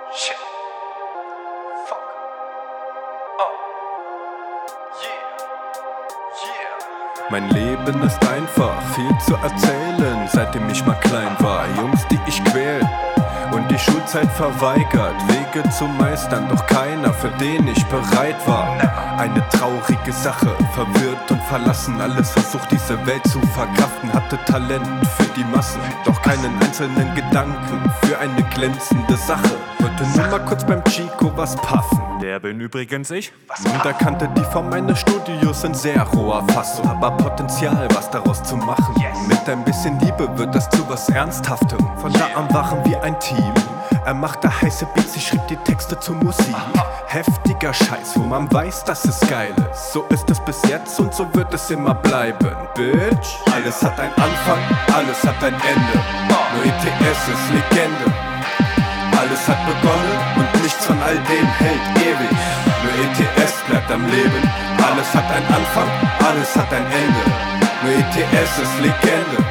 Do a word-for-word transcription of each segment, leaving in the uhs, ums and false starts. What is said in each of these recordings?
Shit. Fuck. Oh. Yeah. Yeah. Mein Leben ist einfach, viel zu erzählen, seitdem ich mal klein war. Jungs, die ich quäl und die Schulzeit verweigert, Wege zu meistern, doch keiner, für den ich bereit war. Eine traurige Sache, verwirrt und verlassen, alles versucht diese Welt zu verkraften. Hatte Talent für die Massen, doch keinen einzelnen Gedanken für eine glänzende Sache. Wollte nur mal kurz beim Chico was puffen. Der bin übrigens ich. Und erkannte die Form meines Studios in sehr roher Fassung, aber Potenzial, was daraus zu machen. Mit ein bisschen Liebe wird das zu was Ernsthaftem. Von da an waren wir ein Team. Er machte heiße Beats, ich schrieb die Texte zur Musik. Heftiger Scheiß, wo man weiß, dass es geil ist. So ist es bis jetzt und so wird es immer bleiben, Bitch. Alles hat einen Anfang, alles hat ein Ende. Nur E T S ist Legende. Alles hat begonnen und nichts von all dem hält ewig. Nur E T S bleibt am Leben. Alles hat einen Anfang, alles hat ein Ende. Nur E T S ist Legende.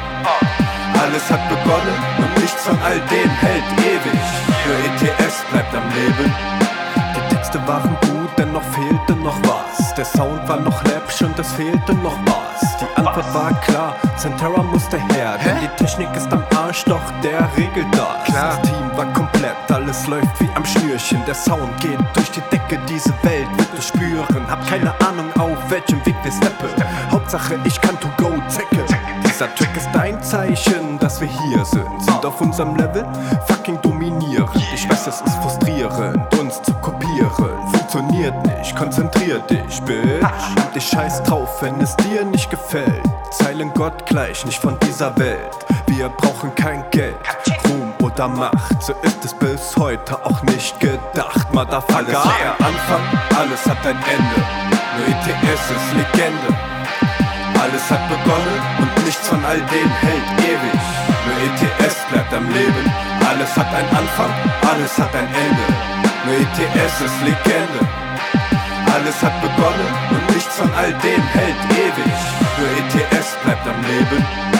Alles hat begonnen und nichts von all dem hält ewig. Nur E T S bleibt am Leben. Die Texte waren gut, denn noch fehlte noch was. Der Sound war noch läppisch und es fehlte noch Bass. Die Antwort war klar, Centera musste her. Denn die Technik ist am Arsch, doch der regelt das. Das Team war komplett, alles läuft wie am Schnürchen. Der Sound geht durch die Decke, diese Welt wird es spüren. Hab keine Ahnung, auf welchem Weg wir steppen. Hauptsache ich kann to go zecke. Dieser Track ist ein Zeichen, dass wir hier sind. Sind auf unserem Level fucking dominierend. Ich weiß, es ist frustrierend, uns zu kopieren. Funktioniert nicht, konzentrier dich, Bitch. Ich scheiß drauf, wenn es dir nicht gefällt. Zeilen Gott gleich, nicht von dieser Welt. Wir brauchen kein Geld, Ruhm oder Macht. So ist es bis heute auch nicht gedacht. Motherfucker, alles hat einen Anfang, alles hat ein Ende. Nur E T S ist Legende. Alles hat begonnen und nichts von all dem hält ewig. Nur E T S bleibt am Leben. Alles hat einen Anfang, alles hat ein Ende. Nur E T S ist Legende. Alles hat begonnen und nichts von all dem hält ewig. Nur E T S bleibt am Leben.